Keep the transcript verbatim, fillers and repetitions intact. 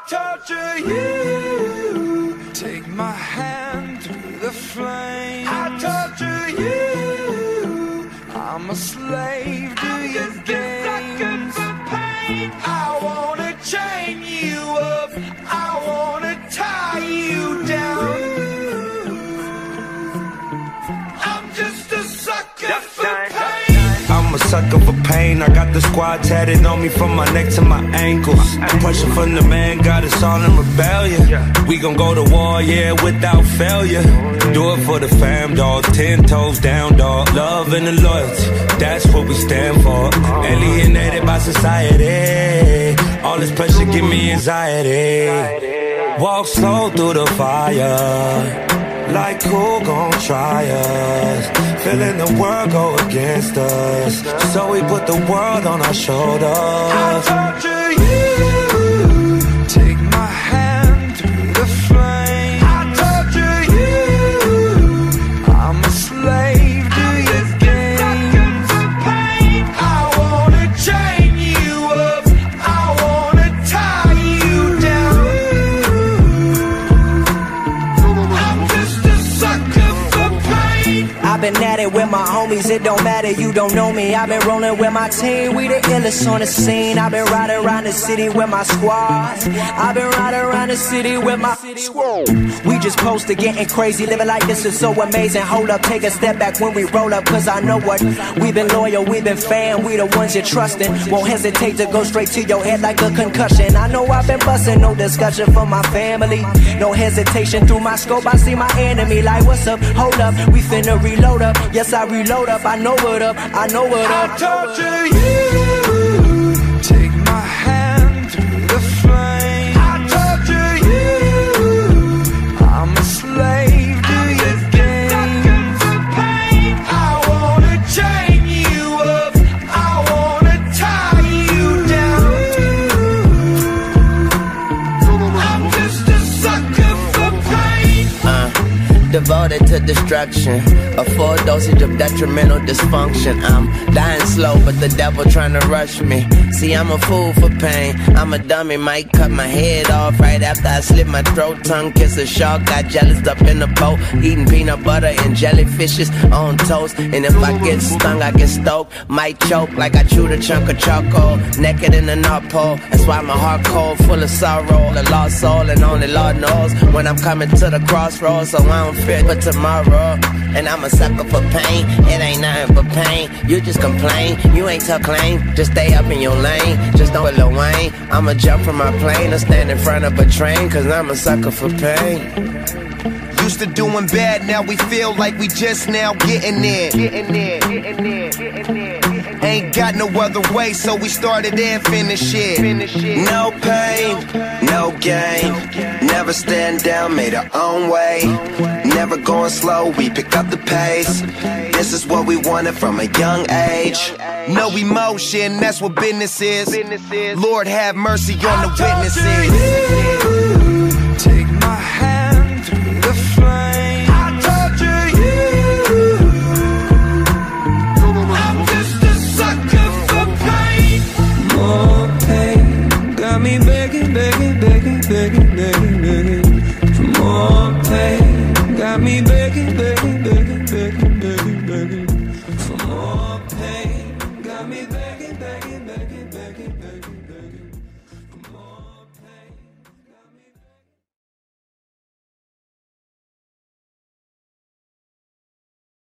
torture you. Take my hand through the flame. I torture you. I'm a slave to your games. I wanna chain you up. I wanna tie you down. I'm just a sucker for pain. I'm a sucker for pain. I got the squad tatted on me from my neck to my ankles. The pressure from the man got us all in rebellion. We gon' go to war, yeah, without failure. Do it for the fam, dog. Ten toes down, dog. Love and the loyalty, that's what we stand for. Alienated by society. All this pressure give me anxiety. Walk slow through the fire. Like who gon' try us? Feeling the world go against us. So we put the world on our shoulders. I torture you. Take my hand through the flame. I torture you. I'm a slave to your games. I wanna chain you up. I wanna tie you down. I'm just a sucker for pain. I've been at it with my homies, it don't matter, you don't know me. I've been rolling with my team, we the illest on the scene. I've been riding around the city with my squad. I've been riding around the city with my squad. We just posted getting crazy, living like this is so amazing. Hold up, take a step back when we roll up, cause I know what. We've been loyal, we've been fan, we the ones you're trusting. Won't hesitate to go straight to your head like a concussion. I know I've been busting, no discussion for my family. No hesitation, through my scope I see my enemy. Like what's up, hold up, we finna reload up. Yes, I reload up, I know what up, I know what up. I torture you. Take my hand through the flame. I torture you. I'm a slave to your games. I wanna chain you up. I wanna tie you down. I'm just a sucker for pain. Uh, devoted to destruction, a full dosage of detrimental dysfunction. I'm dying slow, but the devil trying to rush me. See, I'm a fool for pain. I'm a dummy, might cut my head off right after I slit my throat. Tongue kiss a shark, got jealous up in the boat, eating peanut butter and jellyfishes on toast. And if I get stung, I get stoked, might choke like I chewed a chunk of charcoal. Naked in the North Pole, that's why my heart cold, full of sorrow. A lost soul, and only Lord knows when I'm coming to the crossroads. So I don't fear for tomorrow. And I'm a sucker for pain, it ain't nothing but pain. You just complain, you ain't tough claim. Just stay up in your lane, just don't Lil Wayne. I'ma jump from my plane or stand in front of a train, cause I'm a sucker for pain. Used to doing bad, now we feel like we just now getting there. Getting there, getting there, getting there. Ain't got no other way, so we started and finished it. No pain, no gain. Never stand down, made our own way. Never going slow, we pick up the pace. This is what we wanted from a young age. No emotion, that's what business is. Lord have mercy on the witnesses. Take my hand through the flame. I torture you. I'm just a sucker for pain. More pain got me begging, begging, begging, begging, begging, begging for more pain. Got me begging, begging, begging, begging, begging, begging.